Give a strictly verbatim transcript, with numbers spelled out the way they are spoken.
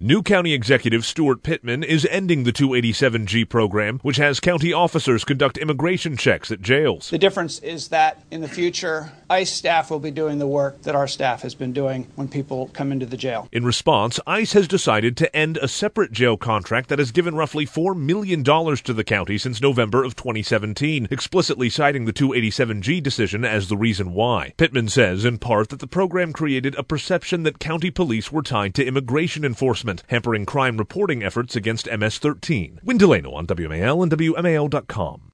New County Executive Stuart Pittman is ending the two eighty-seven G program, which has county officers conduct immigration checks at jails. The difference is that in the future, ICE staff will be doing the work that our staff has been doing when people come into the jail. In response, ICE has decided to end a separate jail contract that has given roughly four million dollars to the county since November of twenty seventeen, explicitly citing the two eighty-seven G decision as the reason why. Pittman says, in part, that the program created a perception that county police were tied to immigration enforcement, hampering crime reporting efforts against M S thirteen. Win Delano on W M A L and W M A L dot com.